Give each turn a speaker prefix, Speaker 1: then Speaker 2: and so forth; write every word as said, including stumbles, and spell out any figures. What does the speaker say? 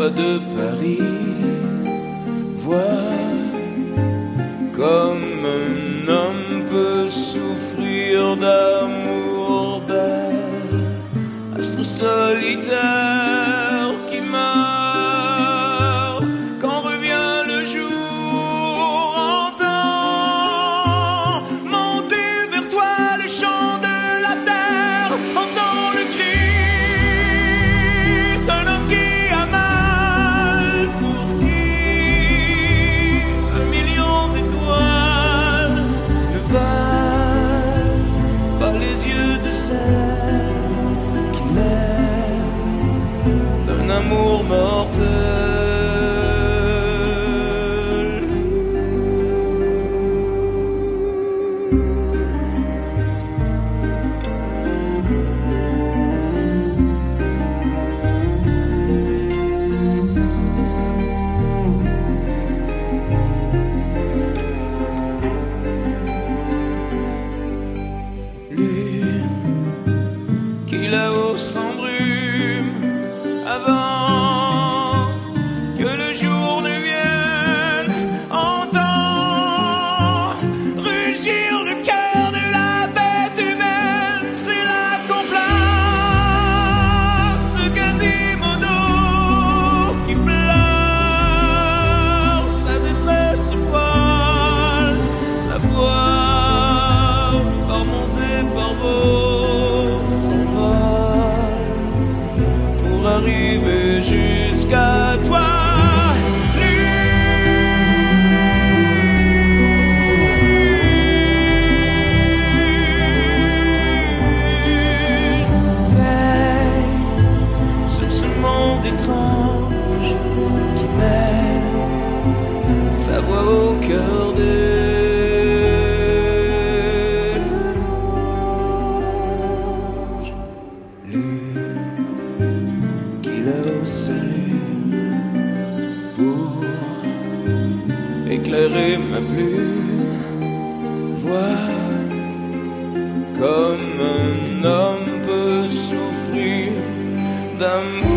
Speaker 1: toit de Paris, vois comme un homme peut souffrir d'amour belle, astre solitaire qui meurt quand revient le jour. Entends monter vers toi les chants de la terre, entends le cri d'un homme qui a mal, pour qui un million d'étoiles ne valent pas les yeux de celle qui l'aime d'un amour mortel. Lune qui là-haut s'embrume avant que le jour ne vienne, entend rugir le cœur de la bête humaine. C'est la complainte de Quasimodo qui pleure sa détresse folle, sa voix par monts et par vaux s'envole pour arriver jusqu'à toi. Lune, veille sur ce monde étrange qui mêle sa voix au cœur des anges. Lune qui là-haut s'allume pour éclairer ma plume, vois comme un homme peut souffrir d'amour